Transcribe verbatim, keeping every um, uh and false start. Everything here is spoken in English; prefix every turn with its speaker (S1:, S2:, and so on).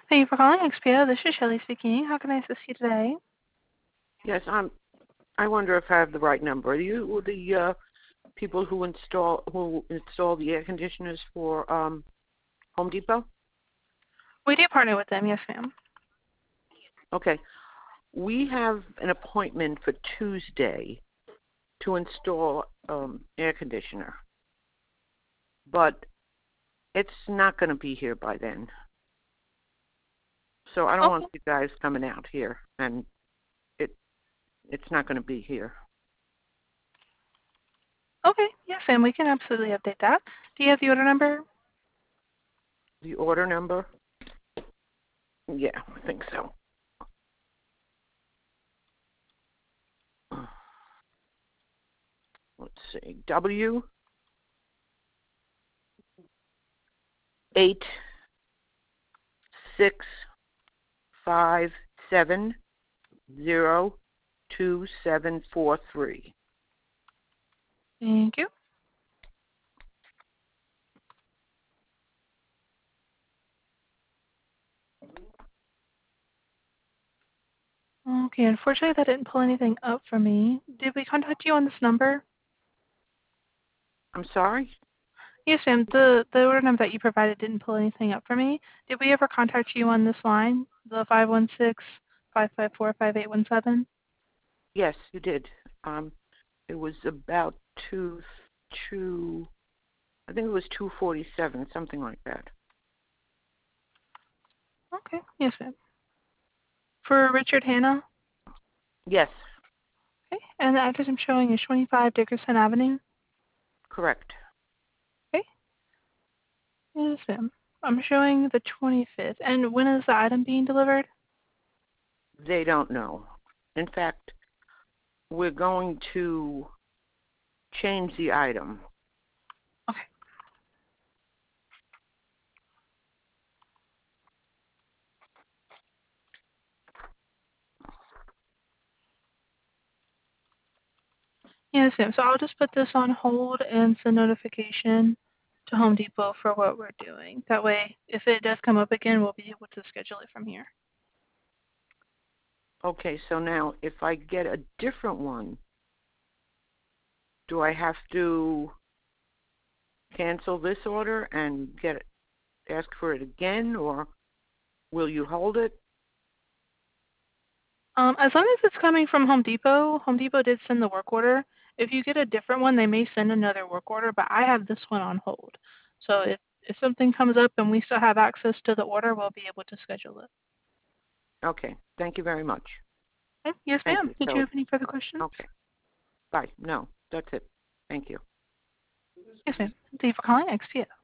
S1: Thank you for calling X P O. This is Shelley speaking. How can I assist you today?
S2: Yes, I'm. I wonder if I have the right number. Are you the uh, people who install who install the air conditioners for um, Home Depot?
S1: We do partner with them, yes, ma'am.
S2: Okay. We have an appointment for Tuesday to install um, air conditioner, but it's not going to be here by then. So I don't
S1: Okay.
S2: want you guys coming out here, and it it's not going to be here.
S1: Okay, yes, ma'am. We can absolutely update that. Do you have the order number?
S2: The order number? Yeah, I think so. Let's see. W eight six five seven zero two seven four three.
S1: Thank you. Okay, unfortunately that didn't pull anything up for me. Did we contact you on this number?
S2: I'm sorry?
S1: Yes, ma'am. The the order number that you provided didn't pull anything up for me. Did we ever contact you on this line? The five one six, five five four, five eight one seven?
S2: Yes, you did. Um, it was about two, two. I think it was two forty-seven, something like that.
S1: Okay, yes, ma'am. For Richard Hanna?
S2: Yes,
S1: Okay, and the address I'm showing is twenty-five Dickerson Avenue?
S2: correct.
S1: Okay. Yes, ma'am. I'm showing the twenty-fifth. And when is the item being delivered?
S2: They don't know. In fact, we're going to change the item.
S1: Okay. Yes, ma'am. So I'll just put this on hold and send notification to Home Depot for what we're doing. That way, if it does come up again, we'll be able to schedule it from here.
S2: Okay, so now if I get a different one, do I have to cancel this order and get it, ask for it again, or will you hold it?
S1: Um, as long as it's coming from Home Depot, Home Depot did send the work order. If you get a different one, they may send another work order, but I have this one on hold. So if, if something comes up and we still have access to the order, we'll be able to schedule it.
S2: Okay, thank you very much.
S1: Okay. Yes,
S2: Thank
S1: ma'am.
S2: you,
S1: Did you
S2: Shelley.
S1: have any further questions?
S2: Okay, bye. No, that's it. Thank you.
S1: Yes, ma'am. Thank you for calling X P O.